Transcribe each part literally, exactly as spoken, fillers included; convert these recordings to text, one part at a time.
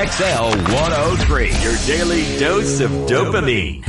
X L one oh three, your daily dose of dopamine.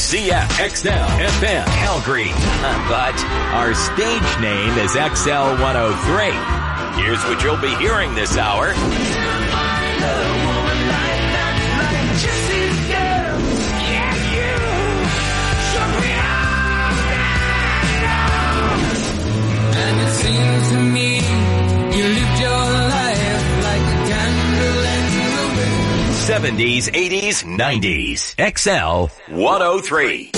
C F X L F M Calgary. But our stage name is X L one oh three. Here's what you'll be hearing this hour. And it seems to me you lived your life like a candle in the wind. seventies, eighties, nineties. X L one oh three.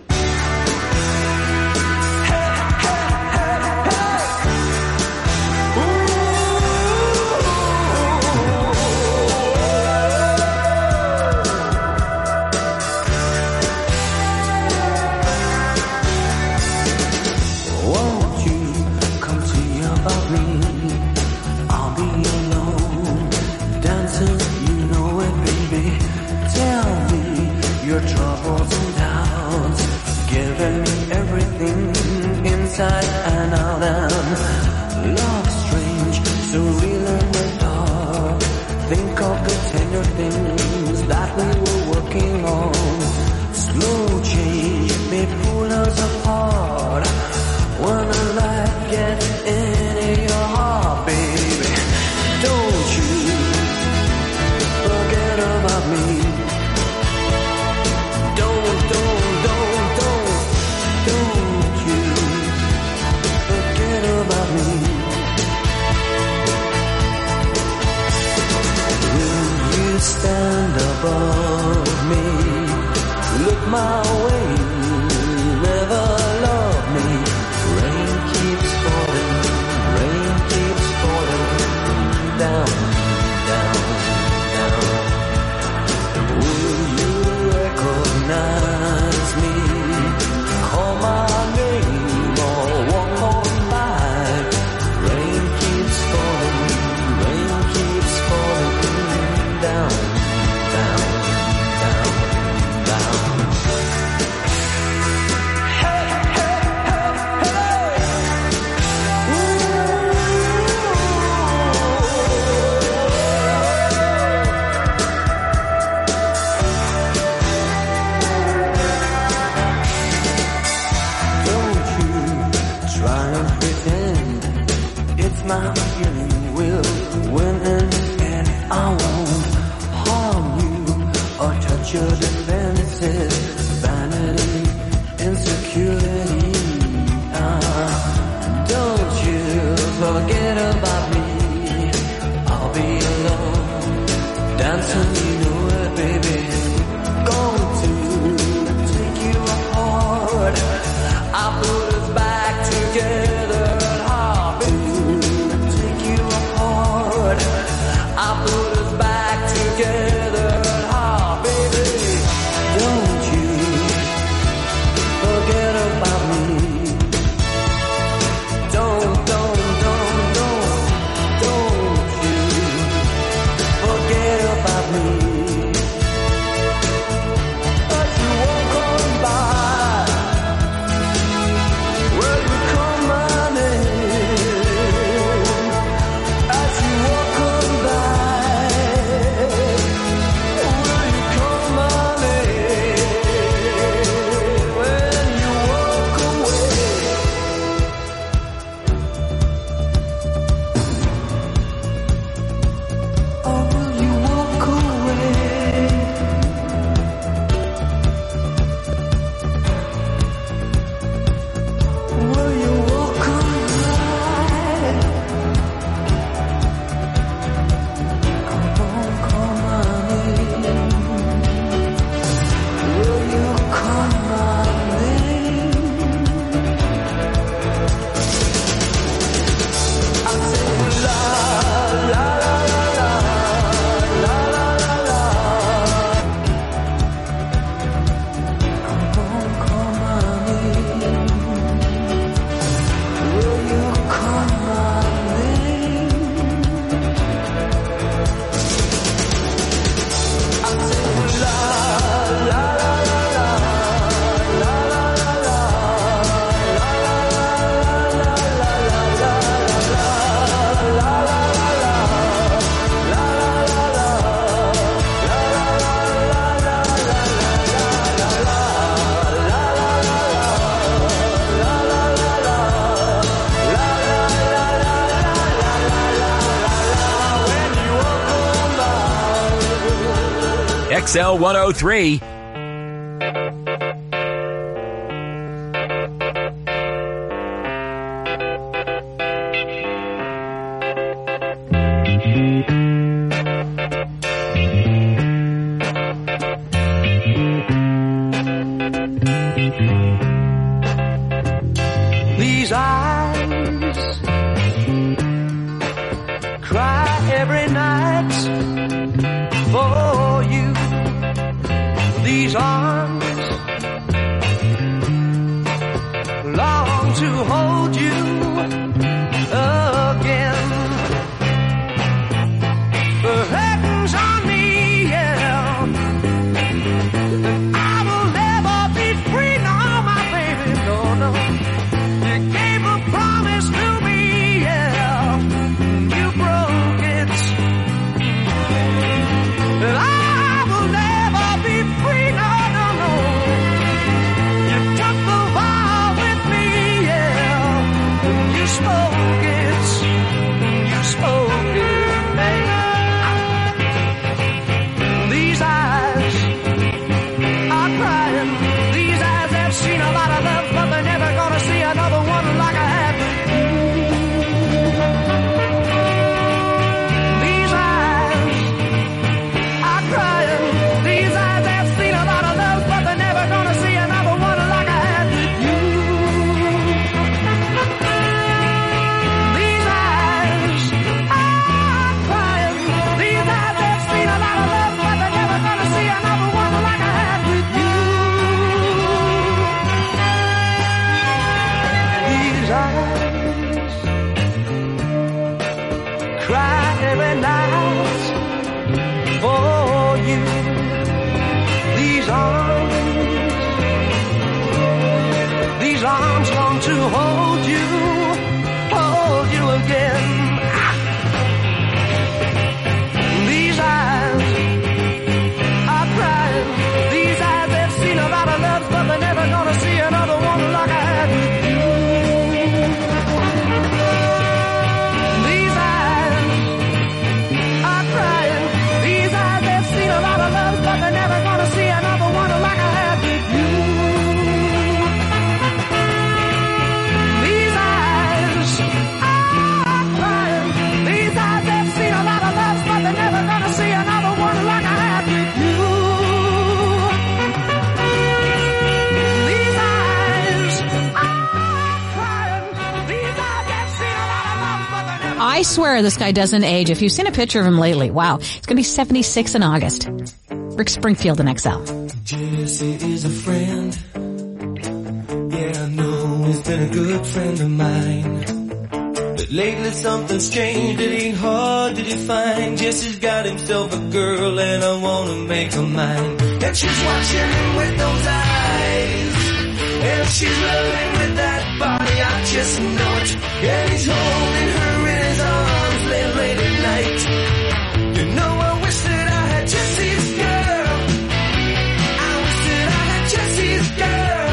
Inside and out and love strange, surreal in the dark. Think of the tender things that we were working on. Slow change may pull us apart. When the light gets into your heart, baby, don't you forget about me. Don't, don't, don't, don't, don't you about me. Will you stand above me? Look my way, never love me. Rain keeps falling, rain keeps falling down, down, down. Will you recognize me? Call my name or walk on. My feeling will win in the end. I won't harm you or touch your defenses. Vanity, insecurity. Ah, don't you forget about me. I'll be alone, dancing, you know it, baby. Going to take you apart. I put us back together. I put us back together, ah, baby. X L one oh three. These eyes cry every night for you. These arms long to hold you again. The heavens on me, yeah. I will never be free, no, my baby, no, no. You gave a promise to me, yeah. You broke it. And I will never be free, no, no, no. You took the vow with me, yeah. You spoke it. You spoke it, baby. These eyes are crying. These eyes have seen a lot of love, but they're never gonna see another one like I had with you. These eyes are crying. These eyes have seen a lot of love, but they're never gonna see another one like I had with you. These eyes are crying. These eyes have seen a lot of love, but they're never gonna see another one like I had with you. These eyes cry every night for you. These arms, these arms long to hold you, hold you again. These eyes are crying. These eyes have seen a lot of love, but they're never gonna see another one like I had with you. These eyes are crying. These eyes have seen a lot of love, but they're never gonna see another one like I had with you. These eyes are crying. These eyes have seen a lot of love, but they're never gonna see another one like I had with you. These eyes are crying. These eyes have seen a lot of love, but they're never. I swear this guy doesn't age. If you've seen a picture of him lately, wow. It's going to be seventy-six in August. Rick Springfield in X L. Jesse is a friend. Yeah, I know he's been a good friend of mine. But lately something's changed. It ain't hard to define. Jesse's got himself a girl and I wanna make her mine. And she's watching him with those eyes. And she's loving with that body, I just know it. And he's holding her in his arms late, late at night. You know I wish that I had Jesse's girl. I wish that I had Jesse's girl.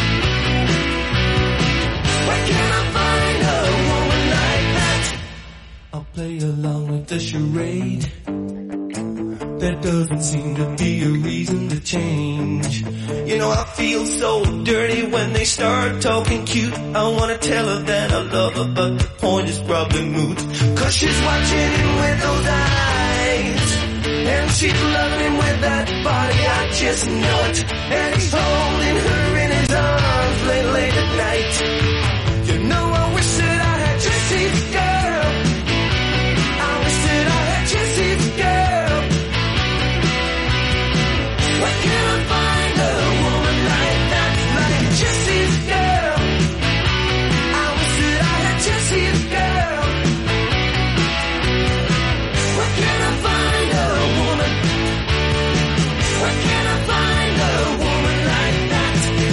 Where can I find a woman like that? I'll play along with the charade. There doesn't seem to be a reason to change. You know I feel so dirty when they start talking cute. I wanna tell her that I love her, but the point is probably moot. Cause she's watching him with those eyes. And she's loving him with that body, I just know it. And he's holding her in his arms late, late at night. You know I wish that I had Jesse's girl. I wish that I had Jesse's girl. Where can I find a woman like that, like Jesse's girl? I wish that I had Jesse's girl. Where can I find a woman? Where can I find a woman like that?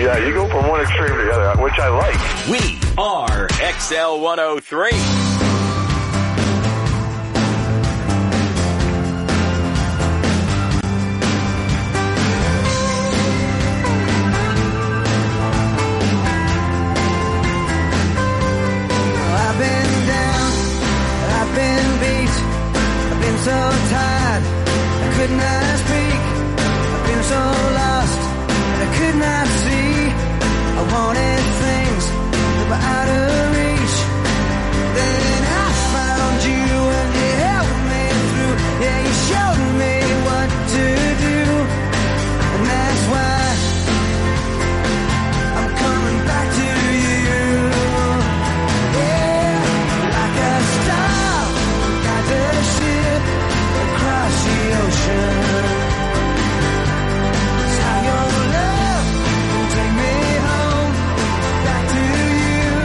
Yeah, you go from one extreme to the other, which I like. We are X L one oh three. I've been down, I've been beat, I've been so tired, I could not speak. I've been so lost, I could not see. I wanted things that were out of reach. Then I found you and you helped me through. Yeah, you showed me what to do. And that's why I'm coming back to you. Yeah, like a star, got a ship across the ocean. It's how your love will take me home, back to you.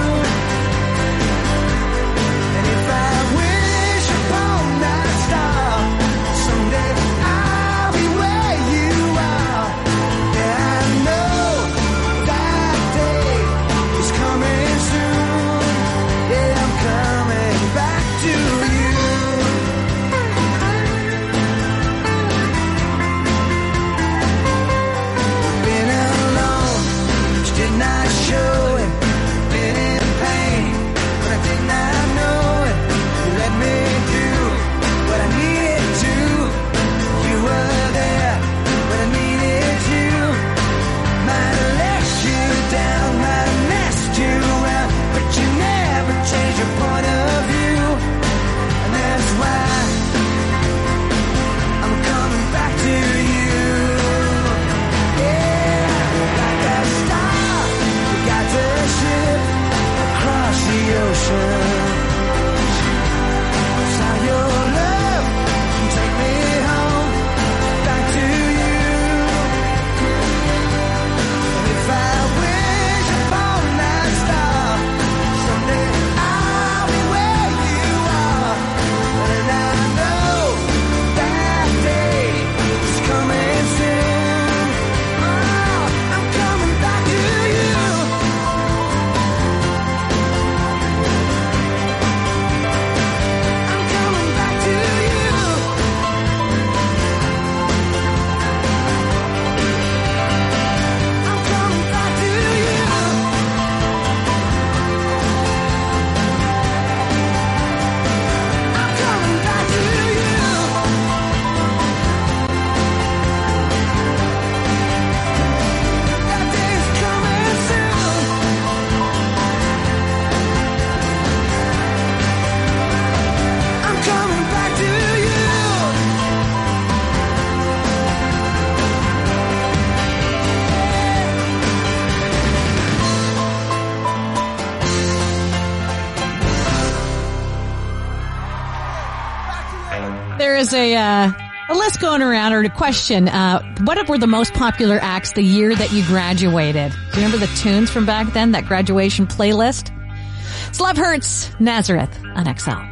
And if I wish upon that star, someday I'll be where you are. Yeah, I know that day is coming soon. Yeah, I'm coming back to you. Been alone, which did not show it. Been in pain, but I did not know it. You let me do what I needed to. You were there when I needed you. Might have let you down, might have messed you around, but you never changed your point of view. And that's why I'm coming back to you. Yeah, like a star, we got the ship across the ocean. It's how your love can take me home, back to you. And if I wish upon that star, someday I'll be where you are. And I know that day is coming soon. Oh, I'm coming back to you. I'm coming back to you. I'm coming back to you. I'm coming back to you. That day's coming soon. I'm coming back to you. There is a uh, a list going around, or a question. Uh, what were the most popular acts the year that you graduated? Do you remember the tunes from back then, that graduation playlist? It's Love Hurts, Nazareth on X L.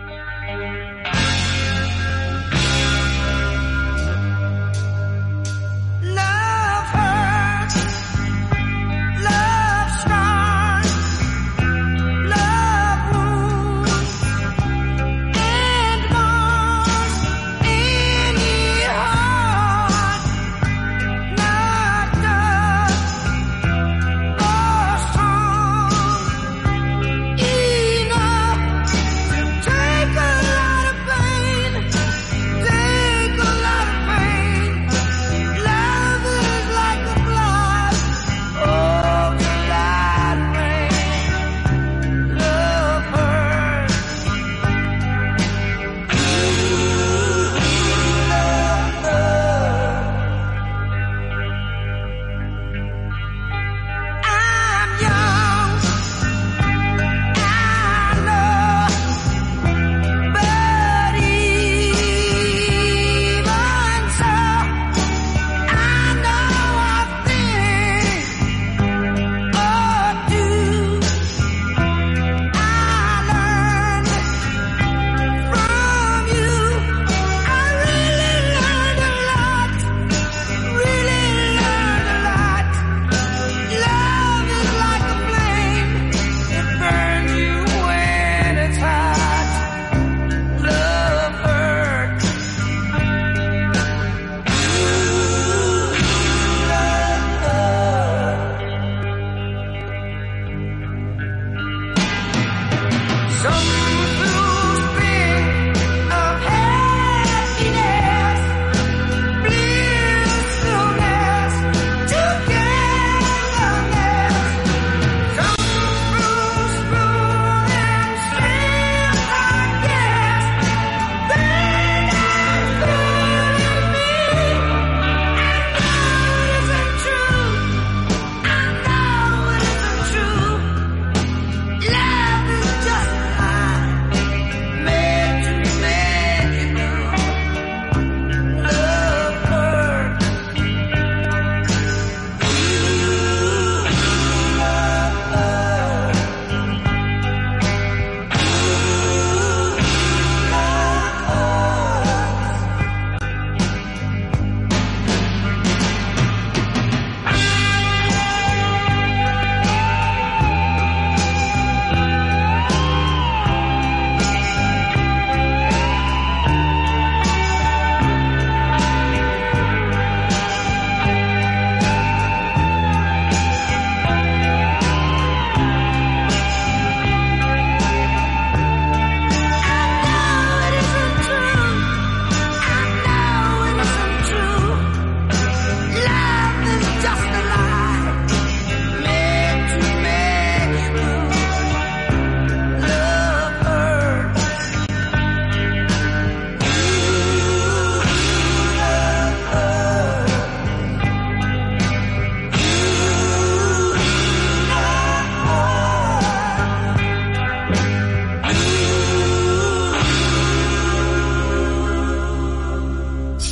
Love hurts, love scars, love wounds, and marks in your heart. Not tough or strong enough to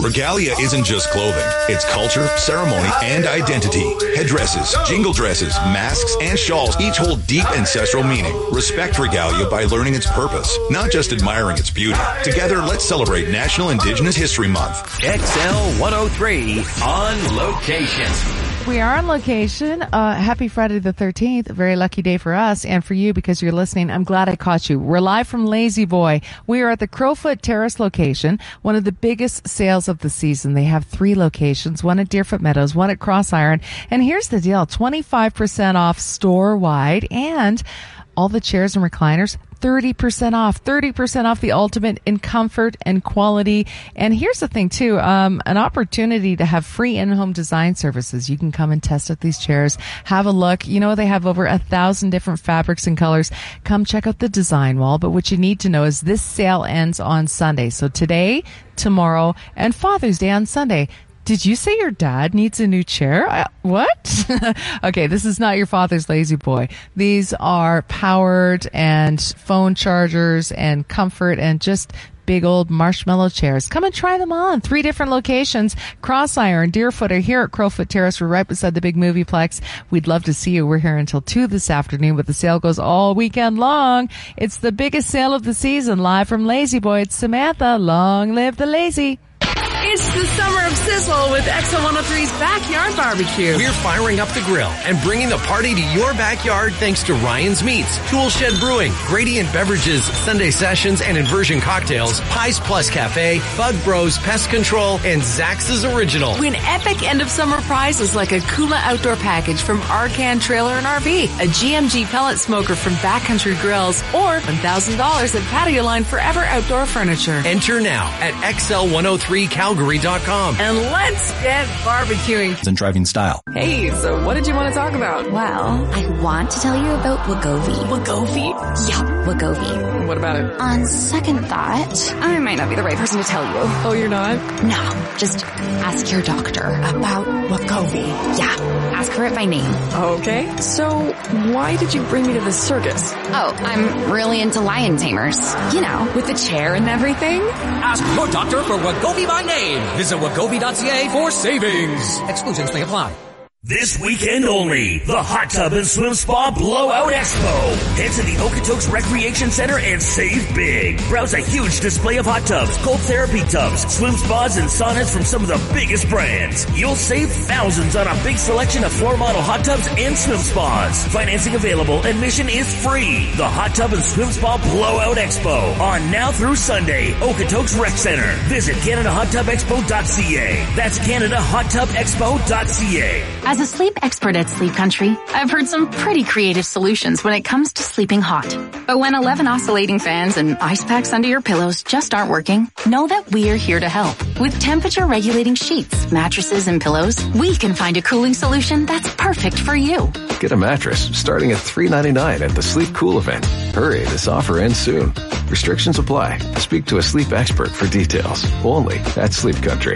Regalia isn't just clothing. It's culture, ceremony, and identity. Headdresses, jingle dresses, masks, and shawls each hold deep ancestral meaning. Respect Regalia by learning its purpose, not just admiring its beauty. Together, let's celebrate National Indigenous History Month. X L one oh three on location. We are on location. Uh, happy Friday the thirteenth. A very lucky day for us and for you because you're listening. I'm glad I caught you. We're live from Lazy Boy. We are at the Crowfoot Terrace location, one of the biggest sales of the season. They have three locations, one at Deerfoot Meadows, one at Cross Iron. And here's the deal, twenty-five percent off store-wide, and all the chairs and recliners, thirty percent off, thirty percent off, the ultimate in comfort and quality. And here's the thing too, um, an opportunity to have free in-home design services. You can come and test out these chairs, have a look. You know, they have over a thousand different fabrics and colors. Come check out the design wall. But what you need to know is this sale ends on Sunday. So today, tomorrow, and Father's Day on Sunday. Did you say your dad needs a new chair? Uh, what? Okay, this is not your father's Lazy Boy. These are powered and phone chargers and comfort and just big old marshmallow chairs. Come and try them on. Three different locations. Cross Iron, Deerfoot are here at Crowfoot Terrace. We're right beside the big Movieplex. We'd love to see you. We're here until two this afternoon, but the sale goes all weekend long. It's the biggest sale of the season. Live from Lazy Boy, it's Samantha. Long live the lazy. It's the summer of sizzle with X L one oh three's Backyard Barbecue. We're firing up the grill and bringing the party to your backyard thanks to Ryan's Meats, Tool Shed Brewing, Gradient Beverages, Sunday Sessions and Inversion Cocktails, Pies Plus Cafe, Bug Bros Pest Control, and Zax's Original. Win epic end of summer prizes like a Kula outdoor package from Arcan Trailer and R V, a G M G pellet smoker from Backcountry Grills, or one thousand dollars at Patio Line Forever Outdoor Furniture. Enter now at X L one oh three Calgary dot com. And let's get barbecuing. And driving style. Hey, so what did you want to talk about? Well, I want to tell you about Wegovy. Wegovy? Yeah, Wegovy. What about it? On second thought, I might not be the right person to tell you. Oh, you're not? No, just ask your doctor about Wegovy. Yeah, ask her it by name. Okay, so why did you bring me to this circus? Oh, I'm really into lion tamers. You know, with the chair and everything. Ask your doctor for Wegovy by name. Visit Wegovy dot C A for savings. Exclusions may apply. This weekend only, the Hot Tub and Swim Spa Blowout Expo. Head to the Okotoks Recreation Center and save big. Browse a huge display of hot tubs, cold therapy tubs, swim spas, and saunas from some of the biggest brands. You'll save thousands on a big selection of floor model hot tubs and swim spas. Financing available. Admission is free. The Hot Tub and Swim Spa Blowout Expo on now through Sunday. Okotoks Rec Center. Visit Canada Hot Tub Expo dot C A. That's Canada Hot Tub Expo dot C A. As a sleep expert at Sleep Country, I've heard some pretty creative solutions when it comes to sleeping hot. But when eleven oscillating fans and ice packs under your pillows just aren't working, know that we're here to help. With temperature regulating sheets, mattresses, and pillows, we can find a cooling solution that's perfect for you. Get a mattress starting at three ninety-nine at the Sleep Cool event. Hurry, this offer ends soon. Restrictions apply. Speak to a sleep expert for details. Only at Sleep Country.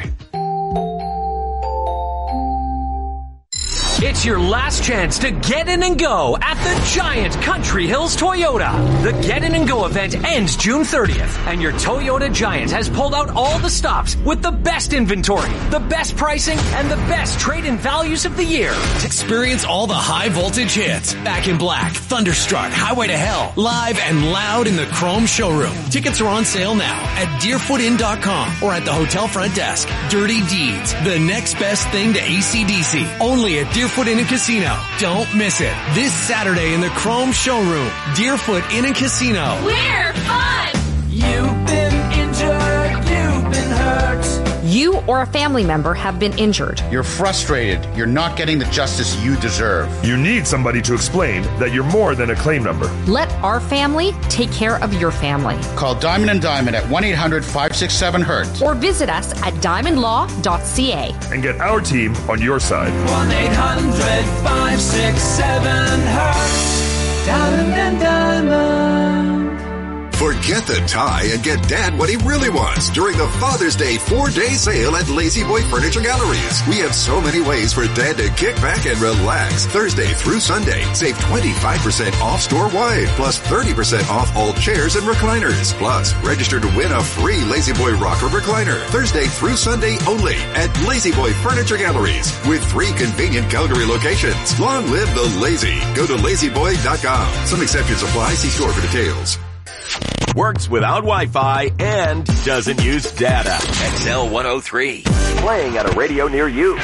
It's your last chance to get in and go at the giant Country Hills Toyota. The Get In and Go event ends June thirtieth, and your Toyota Giant has pulled out all the stops with the best inventory, the best pricing, and the best trade-in values of the year. Experience all the high voltage hits. Back in Black, Thunderstruck, Highway to Hell, live and loud in the Chrome showroom. Tickets are on sale now at deerfoot inn dot com or at the hotel front desk. Dirty Deeds, the next best thing to A C D C. Only at Deerfoot Inn and Casino. Don't miss it. This Saturday in the Chrome showroom. Deerfoot Inn and Casino. We're fun! You've been injured, you've been hurt. You or a family member have been injured. You're frustrated. You're not getting the justice you deserve. You need somebody to explain that you're more than a claim number. Let our family take care of your family. Call Diamond and Diamond at one eight hundred five six seven hurt. Or visit us at diamond law dot C A. And get our team on your side. one eight hundred five six seven hurt. Diamond and Diamond. For Forget the tie and get Dad what he really wants during the Father's Day four-day sale at Lazy Boy Furniture Galleries. We have so many ways for Dad to kick back and relax. Thursday through Sunday, save twenty-five percent off store-wide, plus thirty percent off all chairs and recliners. Plus, register to win a free Lazy Boy rocker recliner. Thursday through Sunday only at Lazy Boy Furniture Galleries with three convenient Calgary locations. Long live the lazy. Go to lazy boy dot com. Some exceptions apply. See store for details. Works without Wi-Fi and doesn't use data. X L one oh three. Playing at a radio near you.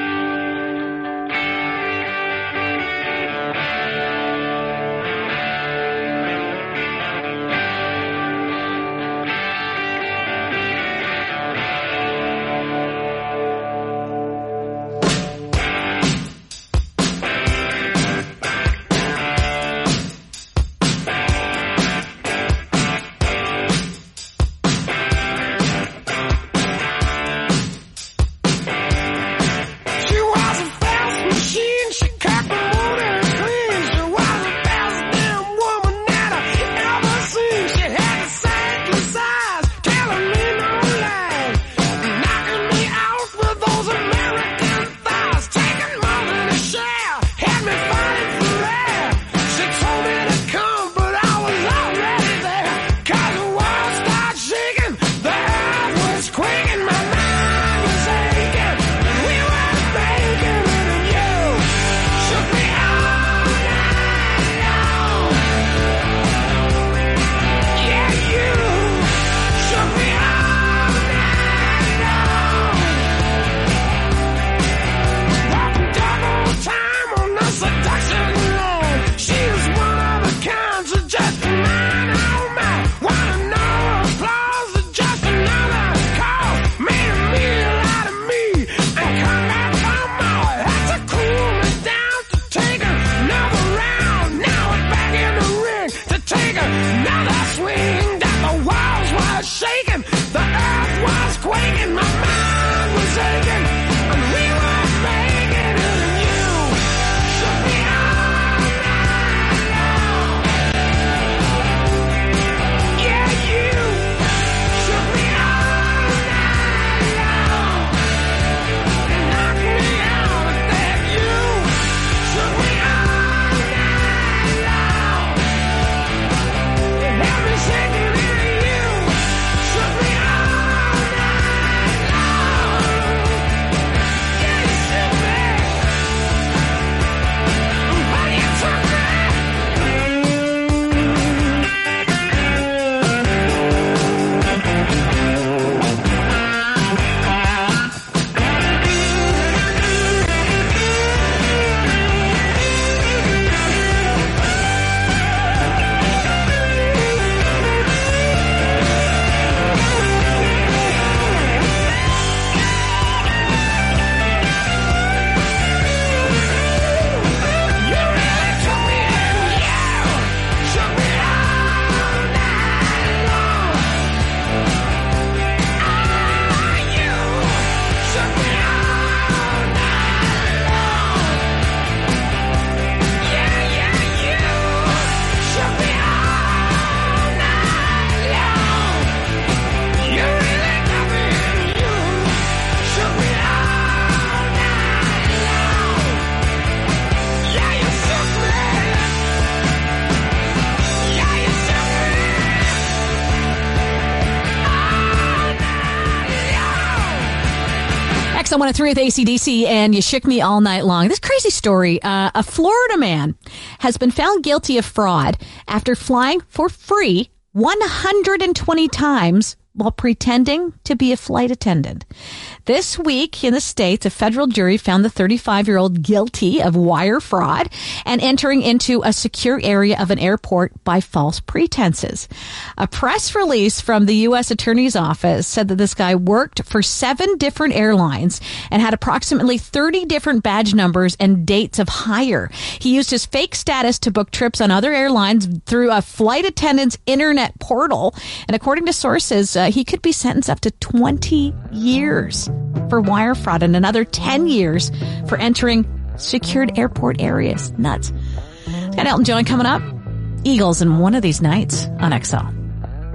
X L one oh three with A C D C, and you shook me all night long. This crazy story. Uh, a Florida man has been found guilty of fraud after flying for free one hundred twenty times while pretending to be a flight attendant. This week in the States, a federal jury found the thirty-five-year-old guilty of wire fraud and entering into a secure area of an airport by false pretenses. A press release from the U S Attorney's Office said that this guy worked for seven different airlines and had approximately thirty different badge numbers and dates of hire. He used his fake status to book trips on other airlines through a flight attendant's internet portal. And according to sources, uh, he could be sentenced up to twenty years for wire fraud and another ten years for entering secured airport areas. Nuts. Got Elton John coming up. Eagles in one of these nights on X L.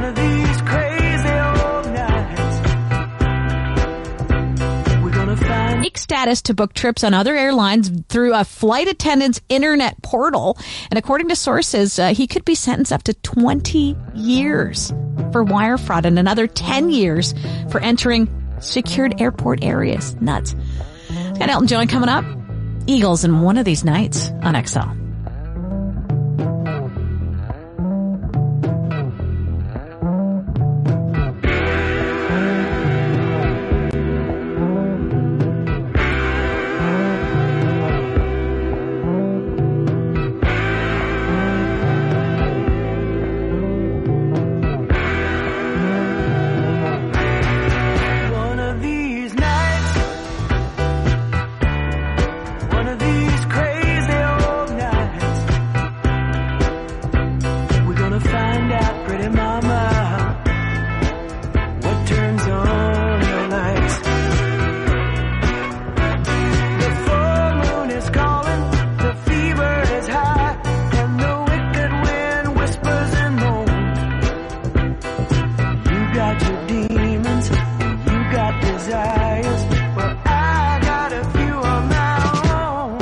of these crazy old nights, we're gonna find... Unique status to book trips on other airlines through a flight attendant's internet portal. And according to sources, uh, he could be sentenced up to twenty years for wire fraud and another ten years for entering secured airport areas. Nuts. Got Elton John coming up. Eagles in One of These Nights on X L. One of these nights, one of these crazy old nights, we're gonna find out, pretty mama, what turns on the lights. The full moon is calling, the fever is high, and the wicked wind whispers and moans. You got your demons, you got desires, but I got a few of my own.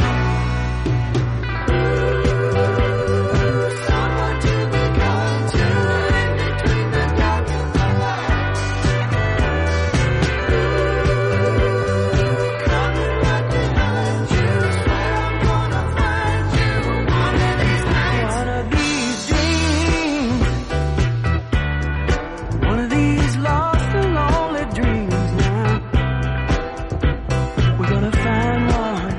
Someone to be kind to in between the dark and the light. Coming right behind you, swear I'm gonna find you one of these nights. One of these dreams, one of these lost and lonely dreams now. We're gonna find one,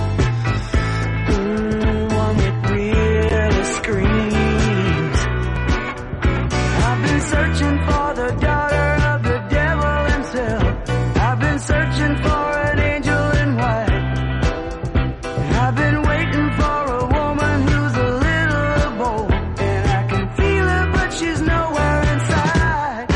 mm, one that really screams. I've been searching for the daughter of the devil himself. I've been searching for an angel in white. I've been waiting for a woman who's a little bold, and I can feel her, but she's nowhere inside.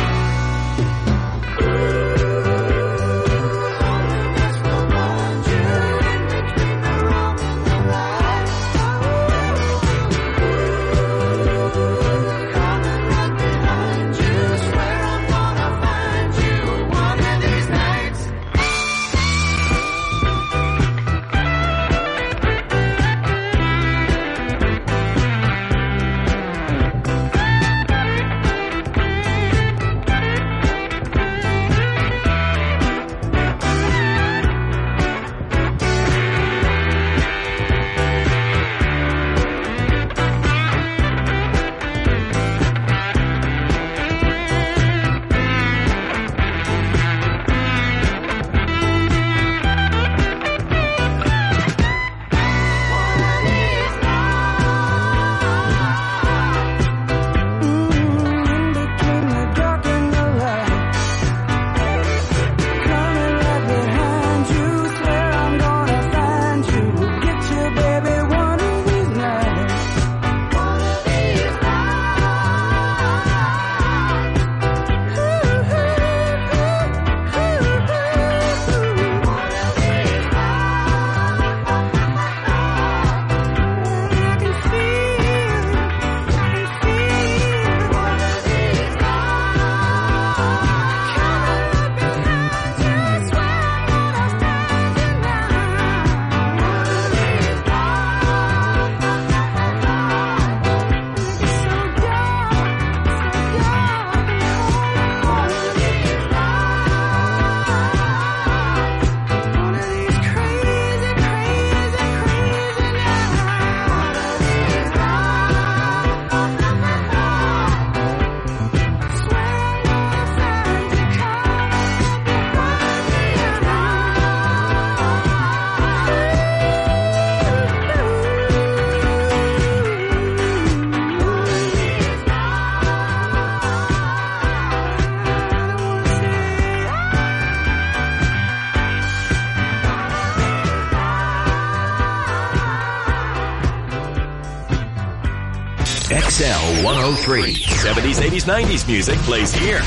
X L one oh three. seventies, eighties, nineties music plays here.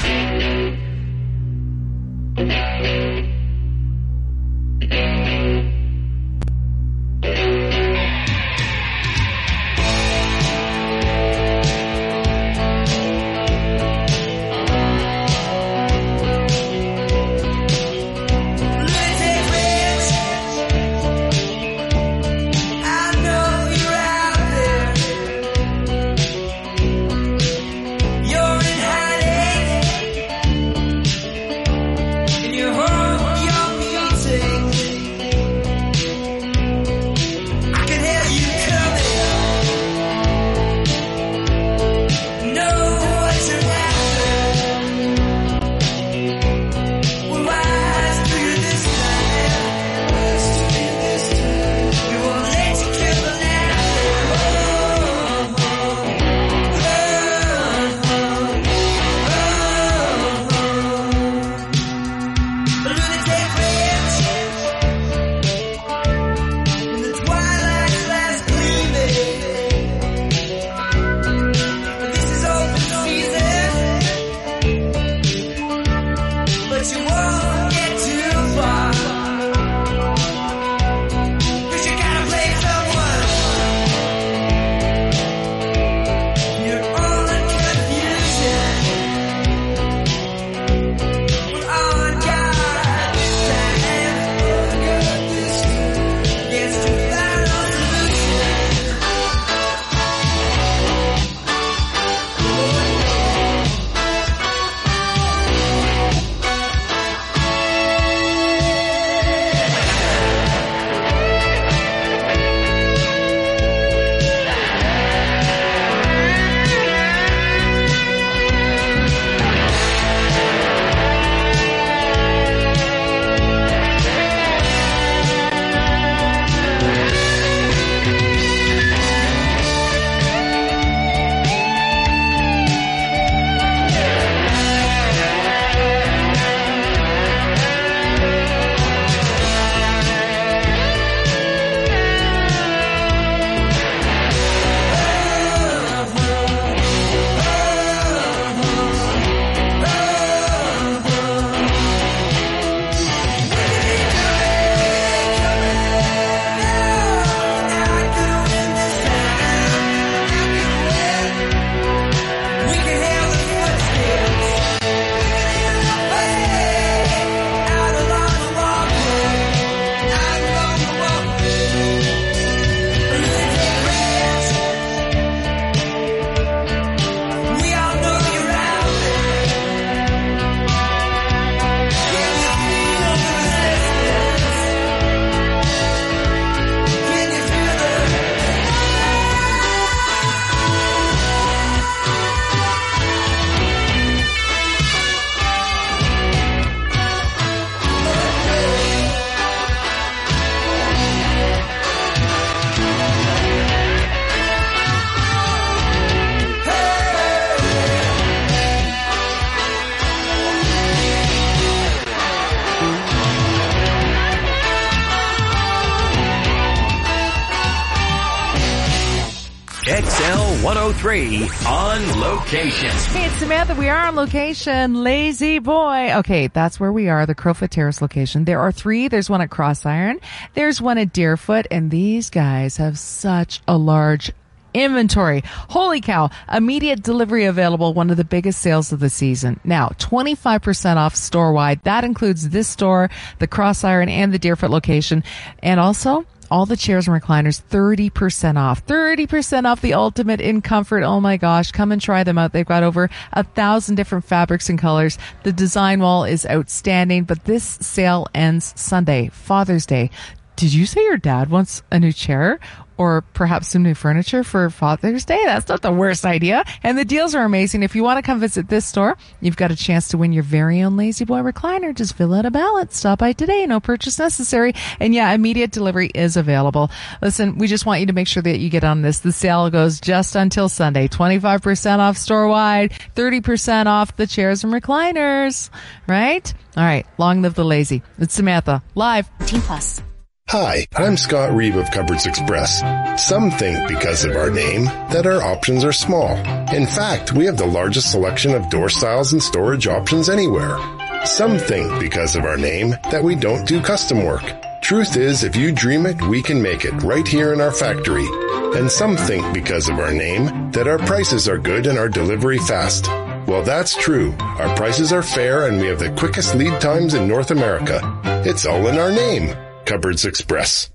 X L one oh three on location. Hey, it's Samantha. We are on location. Lazy Boy. Okay, that's where we are, the Crowfoot Terrace location. There are three. There's one at Cross Iron. There's one at Deerfoot. And these guys have such a large inventory. Holy cow. Immediate delivery available. One of the biggest sales of the season. Now, twenty-five percent off store-wide. That includes this store, the Cross Iron, and the Deerfoot location. And also, all the chairs and recliners, thirty percent off. thirty percent off, the ultimate in comfort. Oh my gosh. Come and try them out. They've got over a thousand different fabrics and colors. The design wall is outstanding, but this sale ends Sunday, Father's Day. Did you say your dad wants a new chair? Or perhaps some new furniture for Father's Day? That's not the worst idea. And the deals are amazing. If you want to come visit this store, you've got a chance to win your very own Lazy Boy recliner. Just fill out a ballot. Stop by today. No purchase necessary. And yeah, immediate delivery is available. Listen, we just want you to make sure that you get on this. The sale goes just until Sunday. twenty-five percent off store-wide. thirty percent off the chairs and recliners. Right? All right. Long live the lazy. It's Samantha. Live. Team Plus. Hi, I'm Scott Reeve of Cupboards Express. Some think because of our name that our options are small. In fact, we have the largest selection of door styles and storage options anywhere. Some think because of our name that we don't do custom work. Truth is, if you dream it, we can make it right here in our factory. And some think because of our name that our prices are good and our delivery fast. Well, that's true. Our prices are fair and we have the quickest lead times in North America. It's all in our name. Cupboards Express.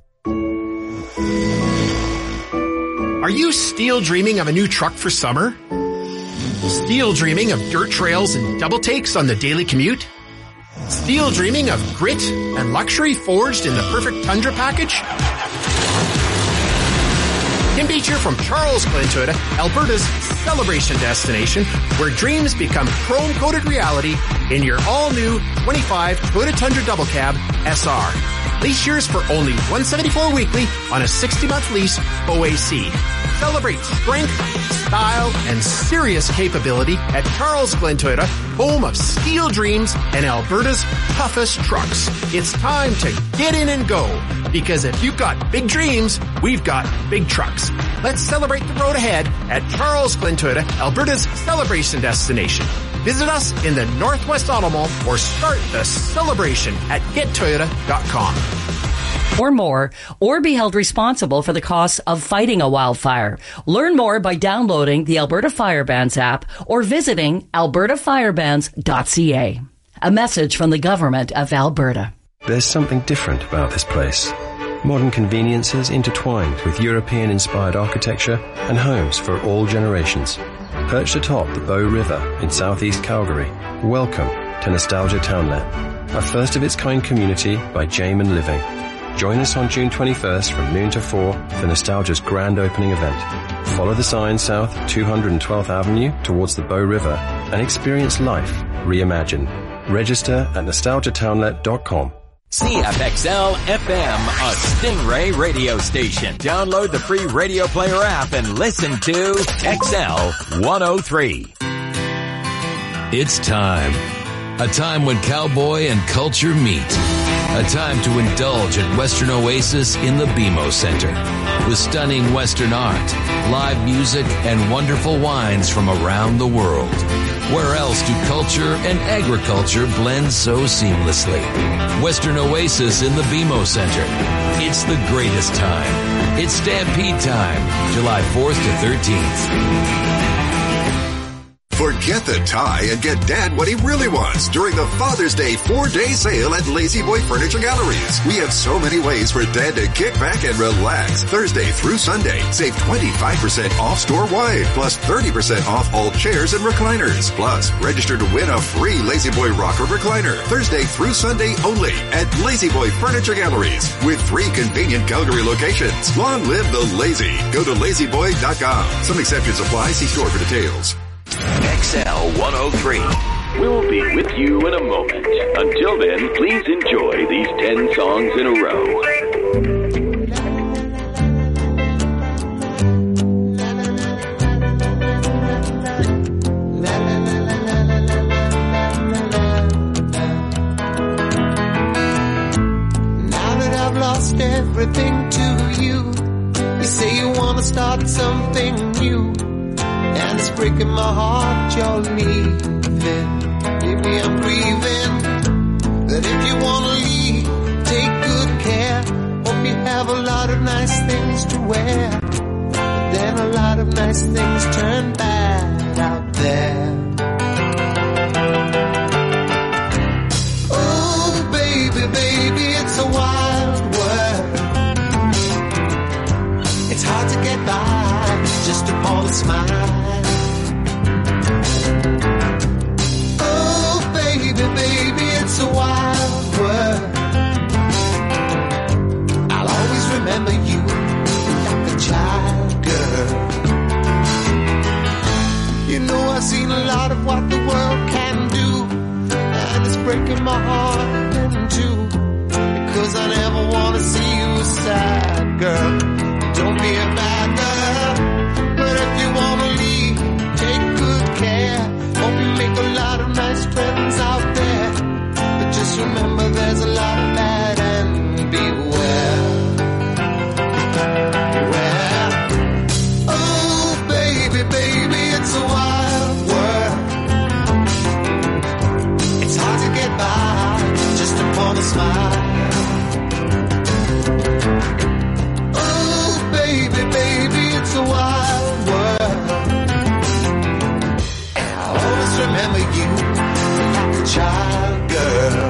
Are you still dreaming of a new truck for summer? Still dreaming of dirt trails and double takes on the daily commute? Still dreaming of grit and luxury forged in the perfect Tundra package? Tim Beach here from Charles Glen Toyota, Alberta's celebration destination, where dreams become chrome-coated reality in your all-new twenty-five Toyota Tundra Double Cab S R. Lease yours for only one hundred seventy-four dollars weekly on a sixty-month lease O A C. Celebrate strength, style, and serious capability at Charles Glen Toyota, home of steel dreams and Alberta's toughest trucks. It's time to get in and go, because if you've got big dreams, we've got big trucks. Let's celebrate the road ahead at Charles Glen Toyota, Alberta's celebration destination. Visit us in the Northwest Auto Mall or start the celebration at get toyota dot com. Or more, or be held responsible for the costs of fighting a wildfire. Learn more by downloading the Alberta Fire Bans app or visiting alberta firebans dot c a. A message from the Government of Alberta. There's something different about this place. Modern conveniences intertwined with European-inspired architecture and homes for all generations. Perched atop the Bow River in southeast Calgary, welcome to Nostalgia Townlet, a first-of-its-kind community by Jamin Living. Join us on June twenty-first from noon to four for Nostalgia's grand opening event. Follow the sign south two hundred twelfth Avenue towards the Bow River and experience life reimagined. Register at nostalgia townlet dot com. C F X L F M, a Stingray radio station. Download the free Radio Player app and listen to X L one oh three. It's time. A time when cowboy and culture meet. A time to indulge at Western Oasis in the B M O Center. With stunning Western art, live music, and wonderful wines from around the world. Where else do culture and agriculture blend so seamlessly? Western Oasis in the B M O Center. It's the greatest time. It's Stampede time, July fourth to thirteenth. Forget the tie and get Dad what he really wants during the Father's Day four-day sale at Lazy Boy Furniture Galleries. We have so many ways for Dad to kick back and relax. Thursday through Sunday, save twenty-five percent off store-wide, plus thirty percent off all chairs and recliners. Plus, register to win a free Lazy Boy rocker recliner. Thursday through Sunday only at Lazy Boy Furniture Galleries with three convenient Calgary locations. Long live the lazy. Go to lazy boy dot com. Some exceptions apply. See store for details. X L one oh three. We'll be with you in a moment. Until then, please enjoy these ten songs in a row. Now that I've lost everything to you, you say you wanna start something new, and it's breaking my heart you're leaving. Baby, I'm grieving that if you wanna leave, take good care. Hope you have a lot of nice things to wear, but then a lot of nice things turn bad out there. Oh, baby, baby, it's a wild world. It's hard to get by just upon a smile. Oh, baby, baby, it's a wild world. I'll always remember you like a child, girl. You know I've seen a lot of what the world can do, and it's breaking my heart in two, because I never want to see you sad, girl. Don't be a bad girl, but if you want to leave, take good care. Hope you make a lot of nice friends out there, but just remember there's a lot of bad and beware. Beware. Oh, baby, baby, it's a wild world. It's hard to get by just upon a smile. Baby, baby, it's a wild world. And I'll always remember you like a child, girl.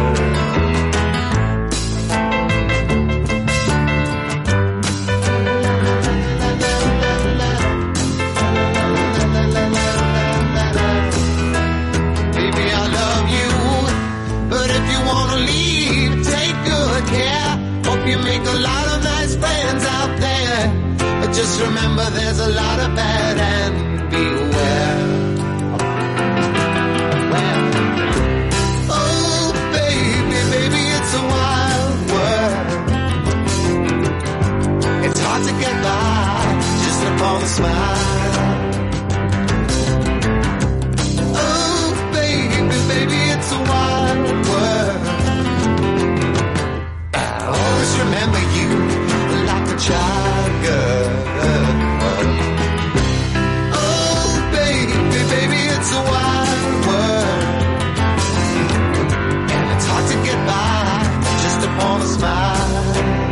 Baby, I love you, but if you wanna leave, take good care. Hope you make a lot of nice friends out there, but just remember there's a lot of bad and beware. Well, oh, baby, baby, it's a wild world. It's hard to get by just upon a smile. Oh, baby, baby, it's a wild world. I'll always remember you like a child, girl. Oh, baby, baby, it's a wild world, and it's hard to get by just upon a smile.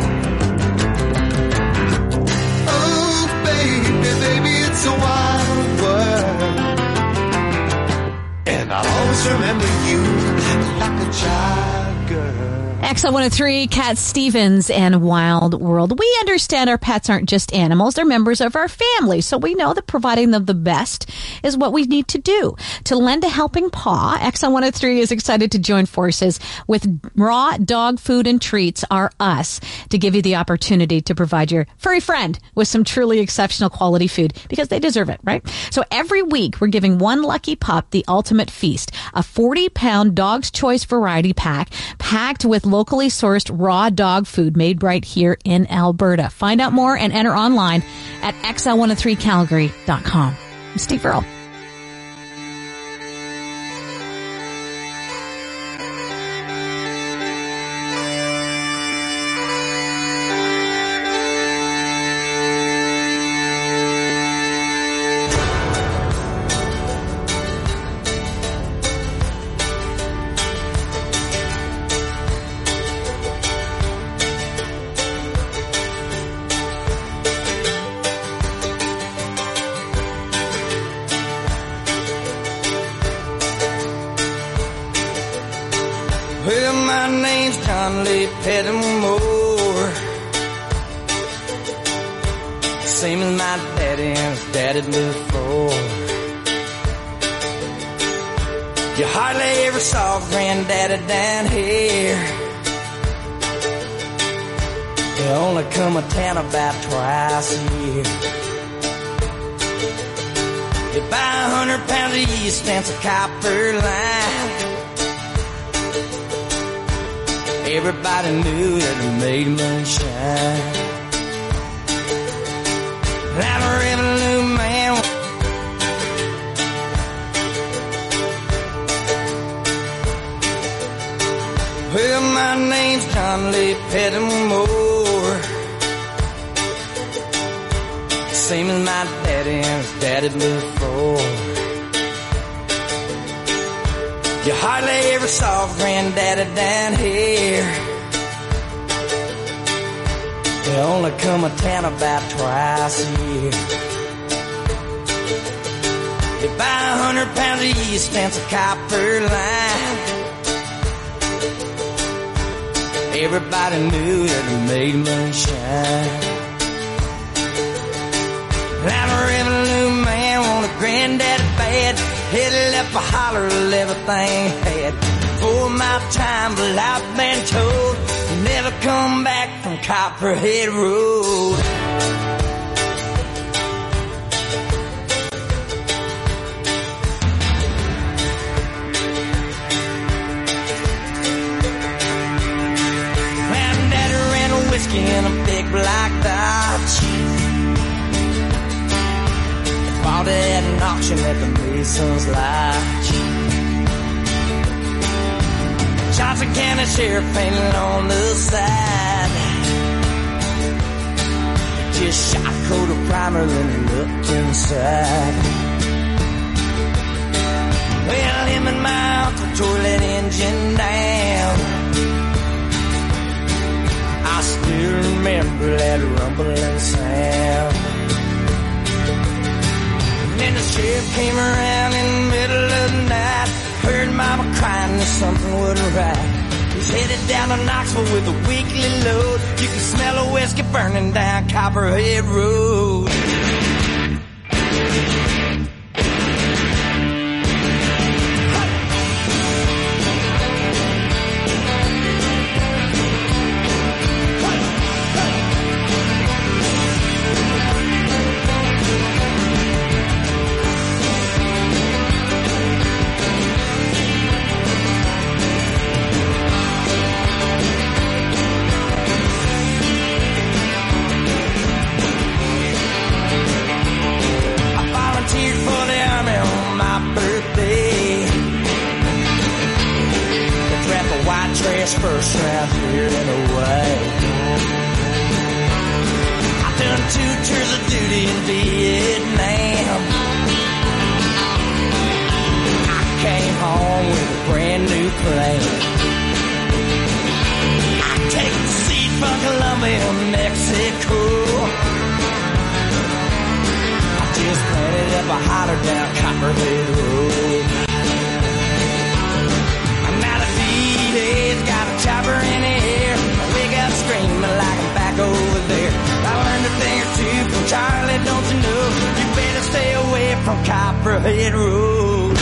Oh, baby, baby, it's a wild world, and I'll always remember you like a child, girl. X L one oh three, Cat Stevens and Wild World. We understand our pets aren't just animals, they're members of our family. So we know that providing them the best is what we need to do. To lend a helping paw, X L one oh three is excited to join forces with Raw Dog Food and Treats Are Us to give you the opportunity to provide your furry friend with some truly exceptional quality food, because they deserve it, right? So every week we're giving one lucky pup the ultimate feast, a forty pound Dog's Choice variety pack packed with locally sourced raw dog food made right here in Alberta. Find out more and enter online at X L one oh three Calgary dot com. I'm Steve Earle. Well, my name's John Lee Pettimore, same as my daddy and his daddy before. You hardly ever saw Granddaddy down here. They only come to town about twice a year. You buy a hundred pounds of yeast, fence a copper line. Everybody knew that it made moonshine. I'm a revenue man. Well, my name's John Lee Pettimore, same as my daddy and his daddy before. You hardly ever saw Granddaddy down here. They only come to town about twice a year. They buy a hundred pounds of yeast, fence a copper line. Everybody knew that it made money shine. I'm a revenue man, want a granddaddy bad. Headed up a holler of everything had. For my time, but I've been told you never come back from Copperhead Road. Granddaddy ran a whiskey in a big black Dodge. Bought it at an auction at the Mason's Lodge. Johnson County Sheriff painted on the side. Just shot a coat of primer, then looked inside. Well, him and my uncle tore that engine down. I still remember that rumbling sound. Then the sheriff came around in the middle of the night. Heard mama crying that something wasn't right. He's headed down to Knoxville with a weekly load. You can smell a whiskey burning down Copperhead Road. First round here and away. I've done two tours of duty in Vietnam. I came home with a brand new plane. I take the seat from Colombia, Mexico. I just planted up a holler down Copperhead Road. Days, got a chopper in the air. I wake up screaming like I'm back over there. I learned a thing or two from Charlie, don't you know? You better stay away from Copperhead Road.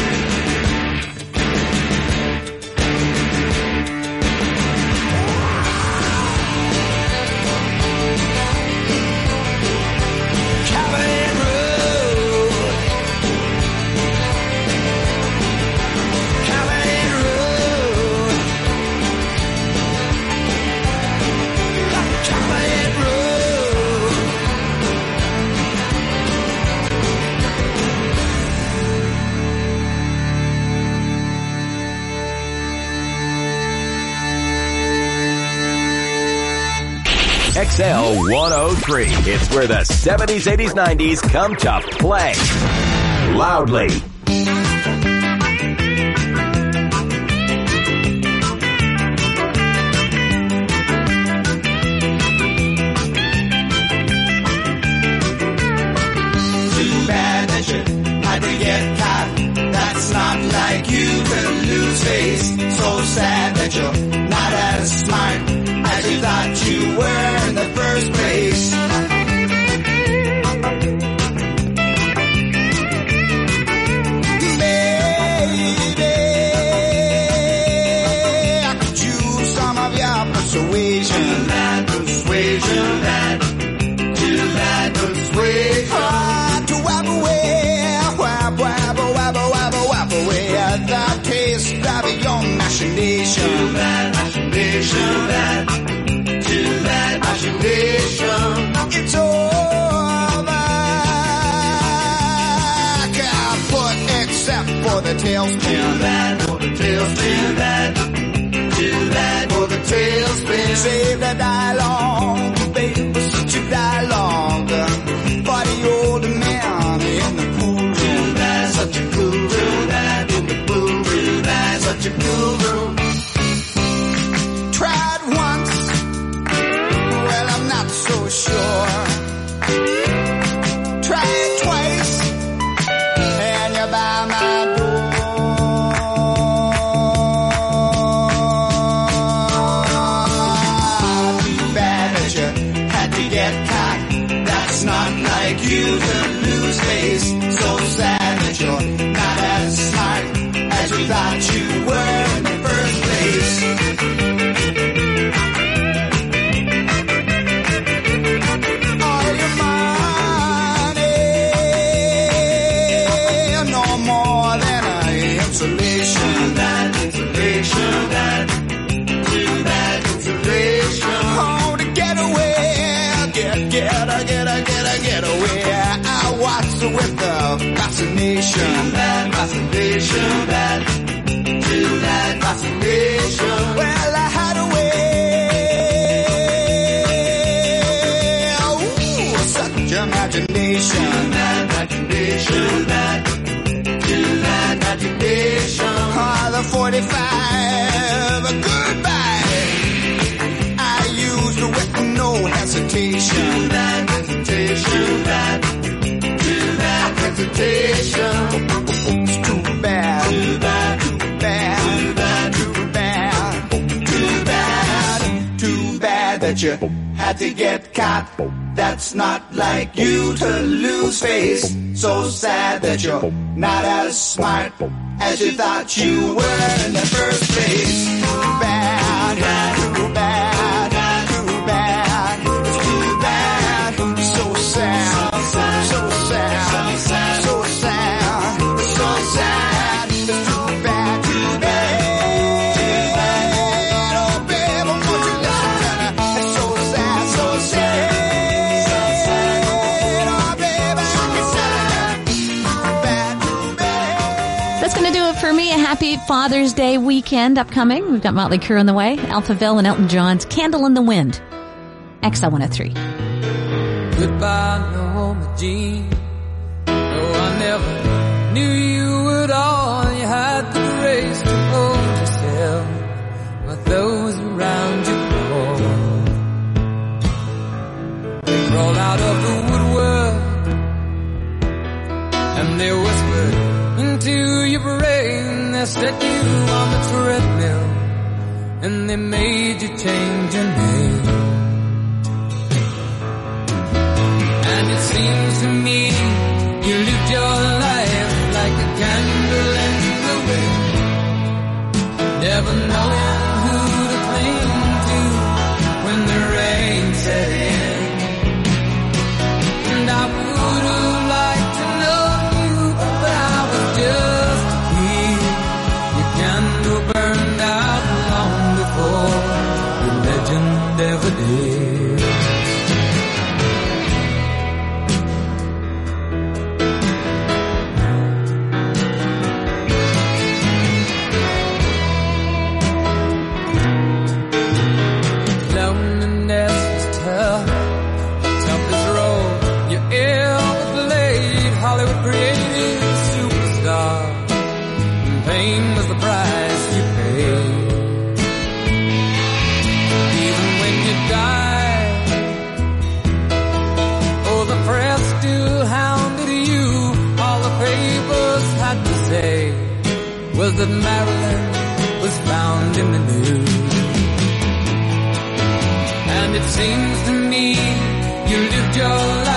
Copperhead Road. Copperhead Road. Copperhead Road. X L one oh three. It's where the seventies, eighties, nineties come to play. Loudly. Too bad that you had to get caught. That's not like you to lose face. So sad that you're not as smart as you thought you were in the first place. Baby, I could use some of your persuasion. Too bad persuasion. Too bad, too bad persuasion. Hard to wap away, wap, wap, wap, wap, wap away at the taste of your machination. Too bad machination. Too bad. Too bad machination. It's over. Kaput except for the tailspin. Too bad for the tailspin. Too bad. Too bad for the tailspin. Save the dialogue, baby, such a dialogue. For the old you thought you were in the first place. All your money, no more than a insulation. Too bad insulation, that, too bad insulation. Oh, to get away, get, get, get, get, get away. I watched with the fascination. Too bad fascination, that, too bad fascination. Well, I had a way. Ooh, such imagination. Too bad imagination, too bad, too bad imagination. Ah, the forty-five, goodbye. I used with no hesitation. Too bad hesitation, too bad, too bad hesitation. It's too bad, too bad, too bad, too bad, too bad, too bad that you had to get caught. That's not like you to lose face. So sad that you're not as smart as you thought you were in the first place. Too bad, too bad, too bad, too bad. So sad, so sad, so sad, so sad, so sad. It's too bad, too bad. Oh, babe, won't you listen to me? It's so sad, so sad. That's going to do it for me. A happy Father's Day weekend upcoming. We've got Motley Crue on the way, Alphaville and Elton John's Candle in the Wind. X L one oh three. Goodbye, Norma Jean. No, I never knew you at all. You had the grace to hold yourself, but those around you crawled. They crawled out of the woodwork, and they whispered into your brain. They set you on the treadmill, and they made you change your name. And it seems to me you lived your life like a candle in the wind, never knowing who to cling to when the rain set in. And I would have liked to know you, but I was just a kid. Your candle burned out long before your legend ever did. Was that Marilyn was found in the news. And it seems to me you lived your life